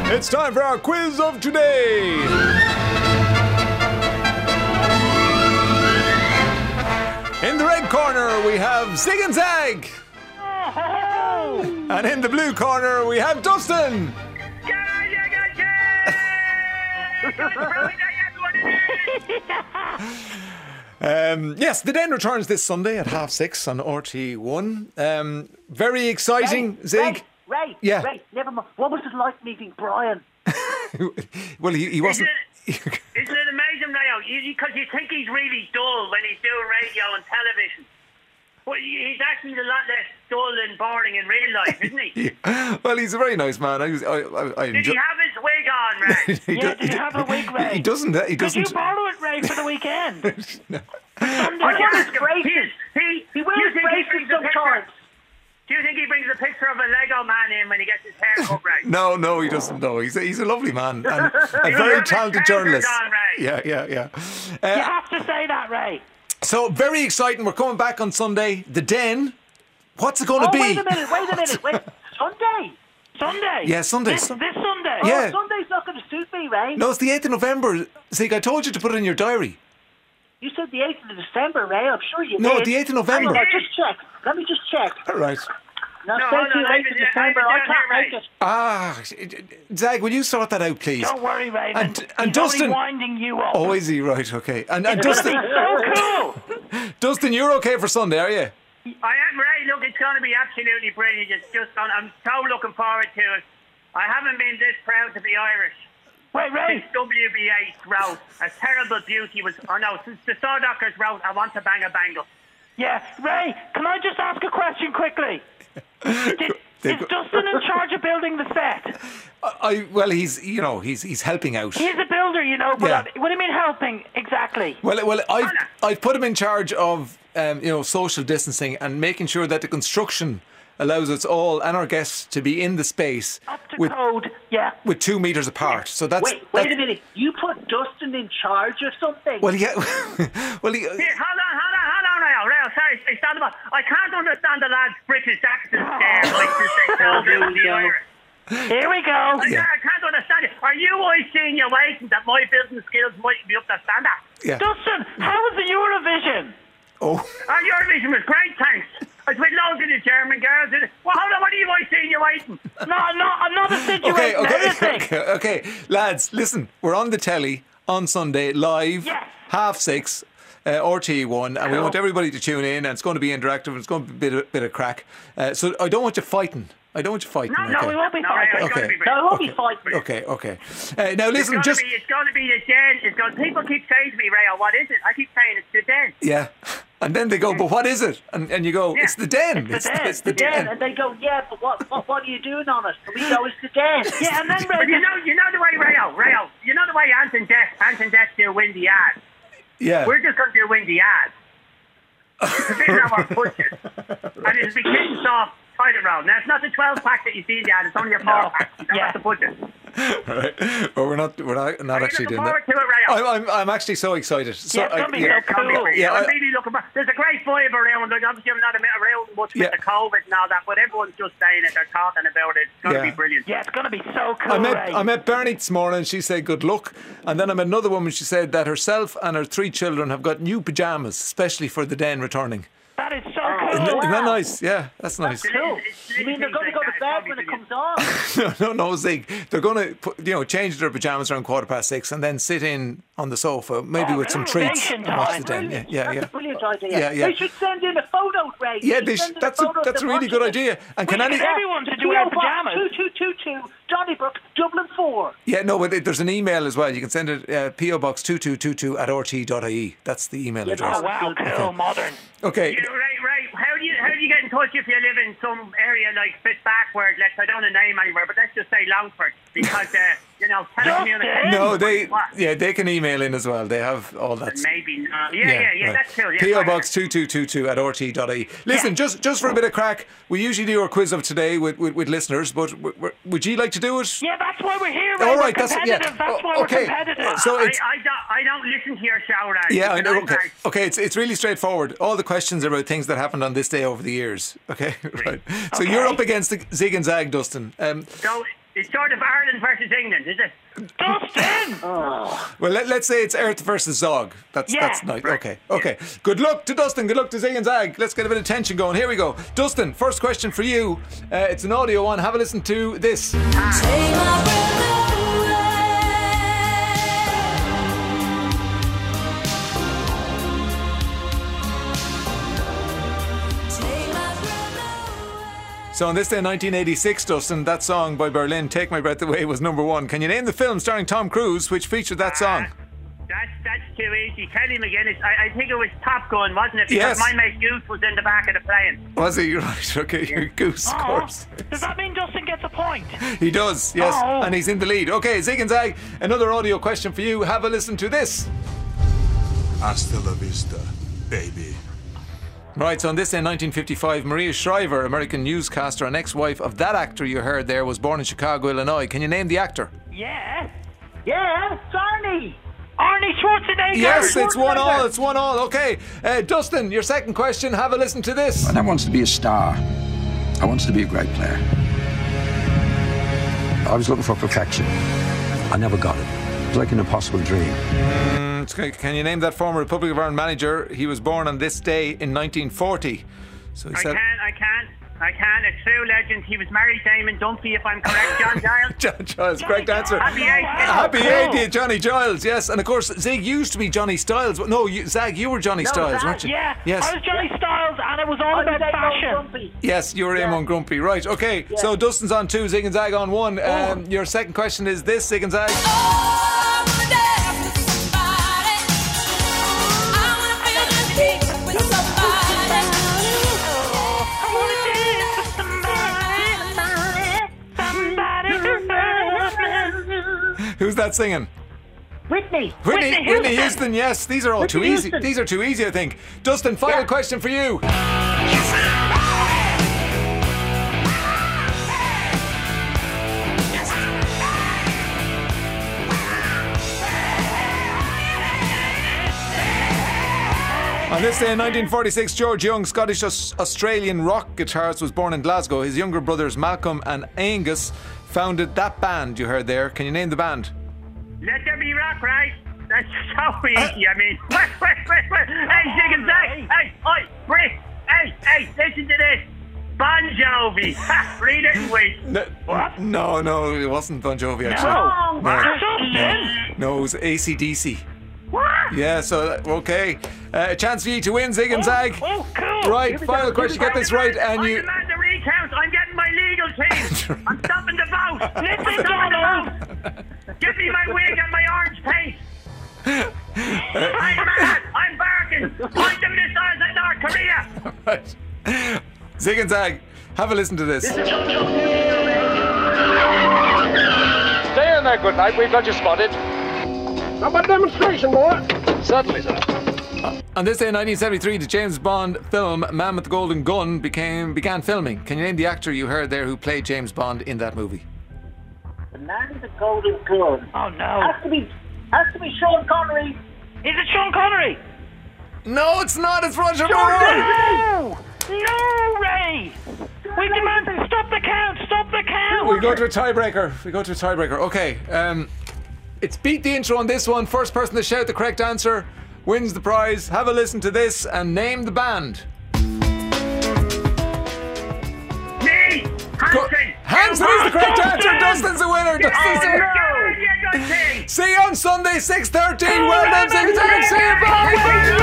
It's time for our quiz of today. In the red corner, we have Zig and Zag. And in the blue corner, we have Dustin. Yes, the Den returns this Sunday at 6:30 on RT1. Very exciting, Zig. Right. Yeah. Right. Never mind. What was it like meeting Brian? Well, he wasn't. Isn't it amazing, Rayo? Because you think he's really dull when he's doing radio and television. Well, he's actually a lot less dull and boring in real life, isn't he? Well, he's a very nice man. I Did he have his wig on, Ray? Did you have a wig, Ray? He doesn't. He Could doesn't. you borrow it, Ray, for the weekend? No. He wears braces sometimes. Do you think he brings a picture of a Lego man in when he gets his hair cut, Ray? No, he doesn't. No, he's a lovely man and a very talented journalist. Yeah. You have to say that, Ray. So very exciting. We're coming back on Sunday. The Den. What's it going to be? Wait a minute. Sunday? Yeah, Sunday. This Sunday? Yeah. Oh, Sunday's not going to suit me, Ray. No, it's the 8th of November. Zig, I told you to put it in your diary. You said the 8th of December, Ray. I'm sure you No, did. the 8th of November. Hang on, just check. Let me just check. All right. No, No, say hold to on, you 8th of December. I can't make it. Zag, will you sort that out, please? Don't worry, Ray. And He's Dustin. only winding you up. Oh, is he? Right, okay. And It's Dustin. gonna be so cool. Dustin, you're okay for Sunday, are you? I am, Ray. Look, it's going to be absolutely brilliant. I'm so looking forward to it. I haven't been this proud to be Irish. Wait, Ray. Since WBA wrote A Terrible Beauty since the Sodockers wrote I Want to Bang a Bangle. Yeah, Ray, can I just ask a question quickly? Is Dustin in charge of building the set? Well, he's helping out. He's a builder, but Yeah. what do you mean helping exactly? Well, I've put him in charge of social distancing and making sure that the construction allows us all and our guests to be in the space Up to code, yeah. with 2 meters apart. So that's Wait a minute. You put Dustin in charge of something? Well, yeah. Well, Here, hold on, Rayo. Sorry, stand up. I can't understand the lad's British accent there. Like to say, no, the Irish. Here we go. I can't understand it. Are you always seeing your waiting that my business skills might be up to standard? Yeah. Dustin, how was the Eurovision? Oh. Eurovision was great, thanks. I was with loads of the German girls. Well, hold on, what are you always seeing you waiting? No, I'm not insinuating anything. Okay, lads, listen. We're on the telly on Sunday live, Yes. 6:30. RT1, and we want everybody to tune in, and it's going to be interactive, and it's going to be a bit of crack. So I don't want you fighting. No, okay? we won't be fighting. Okay. No, we won't be fighting. Okay. Now listen, It's going to be the Den. People keep saying to me, Rayo, what is it? I keep saying it's the Den. Yeah. And then they go, but what is it? And you go, it's the Den. It's the Den. And they go, yeah, but what are you doing on it? And we go, it's the Den. Yeah, and then But you know the way, Rayo, you know the way Anton Deck do win the ads. Yeah. We're just going to do win the ads. It's a bit of our pushes. And it'll be kicked off toilet roll. Now, it's not the 12-pack that you see in the ad, it's only a 4-pack. You don't have to push it. Right. Well, we're not actually doing that. To it, I'm actually so excited. So, it's gonna be so cool. I'm really looking back. There's a great vibe around. Like, obviously, I'm not around much with the COVID and all that, but everyone's just saying it. They're talking about it. It's going to be brilliant. Yeah, it's going to be so cool. I met Bernie this morning. She said good luck, and then I met another woman. She said that herself and her 3 children have got new pajamas, especially for the Den returning. That is so cool. Isn't that nice? Yeah, that's nice. Cool. You mean they're going to go to bed when it comes on? No, Zig. They're going to change their pajamas around 6:15 and then sit in on the sofa, maybe with some treats, and watch the Den. Yeah. That's a brilliant idea. Yeah. They should send in a photo, Ray. Yeah, that's a really good idea. And can everyone to do wear pajamas? 2222 Donnybrook, Dublin 4. Yeah, no, but there's an email as well. You can send it PO Box 2222 at rt.ie. That's the email address. Oh wow, cool, modern. Okay. Right. How do you get in touch if you live in some area like bit backward? I don't want to name anywhere, but let's just say Longford, because telecommunications. No, they can email in as well. They have all that. Maybe not. Yeah. That's cool. Yeah, PO Box 2222 at rt.ie. Listen, just for a bit of crack, we usually do our quiz of today with listeners, but would you like to do it? Yeah, that's why we're here. All right, that's why we're competitive. So I don't listen to your show, Ryan. Yeah, I know. Okay, it's really straightforward. All the questions are about things that happened on this day over the years. Okay, right. So you're up against the Zig and Zag, Dustin. So It's sort of Ireland versus England, is it? Dustin! Well, let's say it's Earth versus Zog. That's nice. Okay. Good luck to Dustin. Good luck to Zig and Zag. Let's get a bit of tension going. Here we go. Dustin, first question for you. It's an audio one. Have a listen to this. Take my breath away. Take my breath away. So on this day in 1986, Dustin, that song by Berlin, Take My Breath Away, was number one. Can you name the film starring Tom Cruise which featured that song? That's too easy. Tell him again. I think it was Top Gun, wasn't it? Yes. Because my mate Goose was in the back of the plane. Was he? Right, okay, Goose, of course. Does that mean Dustin gets a point? He does, yes, Oh. and he's in the lead. Okay, Zig and Zag, another audio question for you. Have a listen to this. Hasta la vista, baby. Right, so on this day in 1955, Maria Shriver, American newscaster and ex-wife of that actor you heard there, was born in Chicago, Illinois. Can you name the actor? Yeah. Yeah, it's Arnie. Arnie Schwarzenegger! Yes, it's 1-1. It's 1-1. Okay, Dustin, your second question. Have a listen to this. I never wanted to be a star. I wanted to be a great player. I was looking for perfection. I never got it. It was like an impossible dream. Can you name that former Republic of Ireland manager? He was born on this day in 1940. So he I said. can. A true legend. He was married to Eamon Dunphy, if I'm correct. John Giles. John Giles, correct answer. Happy 80th. Happy cool. 80th, Johnny Giles, yes. And of course, Zig used to be Johnny Styles. No, Zag, you were Johnny Styles, Zag, weren't you? Yeah. Yes. I was Johnny Styles and it was all about fashion. Yes, you were Eamon Grumpy. Right, okay. So Dustin's on 2, Zig and Zag on 1. Your second question is this, Zig and Zag. I wanna dance with somebody. I wanna feel the heat with somebody. I wanna dance with somebody. Who's that singing? Whitney. Whitney Houston, yes. These are all too easy. Houston. These are too easy, I think. Dustin, final question for you. On this day in 1946, George Young, Scottish-Australian rock guitarist, was born in Glasgow. His younger brothers Malcolm and Angus founded that band you heard there. Can you name the band? Let there be rock, right? That's so easy. I mean, wait. Hey, Zig and Zag. Hey, oi, Brick. Hey, listen to this. Bon Jovi. Ha, read it and wait. What? No, it wasn't Bon Jovi, actually. No, it was AC/DC. What? Yeah, so, okay. A chance for you to win, Zig and Zag. Oh, cool. Right, final question. Get this right, and I you. demand the recount. I'm getting my legal team. I'm stopping the vote. Listen, Donald. Give me my wig and my orange paint. I'm mad. I'm barking. Point the missiles at North Korea. Right. Zig and Zag, have a listen to this. Stay in there, good night. We've got you spotted. How about demonstration, boy? Certainly, sir. On this day in 1973, the James Bond film Man with the Golden Gun began filming. Can you name the actor you heard there who played James Bond in that movie? The man with the golden gun. Oh, no. Has to be Sean Connery. Is it Sean Connery? No, it's not. It's Roger Moore. No! No, Ray! We demand stop the count! Stop the count! We go to a tiebreaker. Okay. It's beat the intro on this one. First person to shout the correct answer wins the prize. Have a listen to this and name the band. Me! Hanson! Hanson is the correct answer. Dustin's the winner. Dustin's the winner. Oh, See you on Sunday, 6:13. Well done, Zig and Zag. See you. Bye.